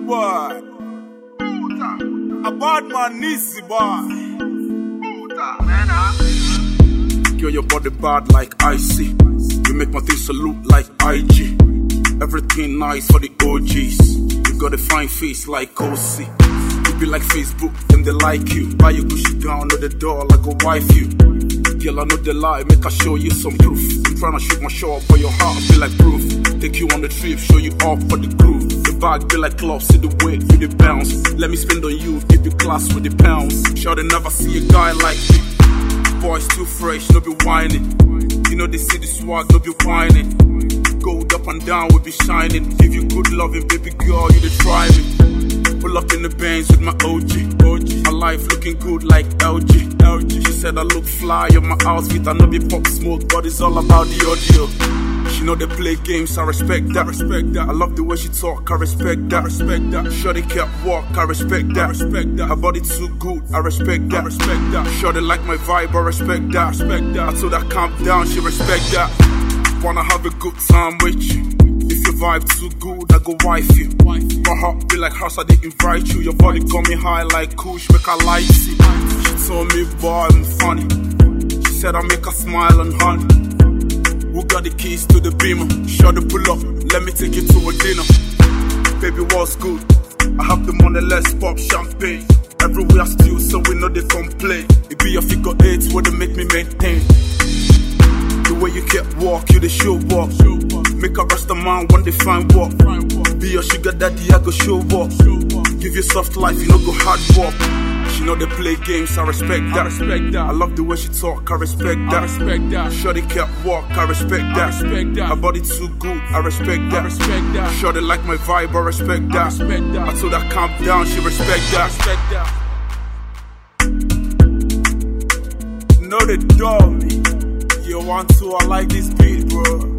boy. A bad man easy boy. Girl, your body bad like icy. You make my things salute like IG. Everything nice for the OGs. You got a fine face like Kosi. You be like Facebook, them they like you. Buy your Gucci down at the door like a wife you. Girl, I know the lie, make I show you some proof. I'm tryna shoot my shot, but your heart be like proof. Take you on the trip, show you off for the groove. The bag be like clubs, see the weight, feel the bounce. Let me spend on you, give you class with the pounds. Sure they never see a guy like me. Boys too fresh, no be whining. You know they see the swag, no be whining. Gold up and down, we be shining. Give you good loving, baby girl, you the try me. Pull up in the Benz with my OG. My life looking good like LG. She said I look fly on my outfit. I know they pop smoke, but it's all about the audio. She know they play games, I respect that. I love the way she talk, I respect that. Sure they can't walk, I respect that. Her body too good, I respect that. Sure they like my vibe, I respect that. I told her calm down, she respect that. Wanna have a good time with you. If your vibe too good, I go wife you. My heart be like house, I didn't invite you. Your body got me high like Kush, make her like you. She told me, boy, I'm funny. She said I make her smile and honey. Who got the keys to the Beamer? Sure to pull up, let me take you to a dinner. Baby, what's good? I have the money, let's pop champagne. Everywhere still, so we know they complain. It be your figure eight, what they make me maintain. The way you can't walk, you the show walk. Make a rest of man when they find walk. Be your sugar daddy, I go show walk. Give you soft life, you know go hard walk. She know they play games, I respect that. I love the way she talk, I respect that. Sure they can't walk, I respect that. Her body too good, I respect that. Sure they like my vibe, I respect that. I told her calm down, she respect that. Know they dog me. You want to, I like this beat, bro.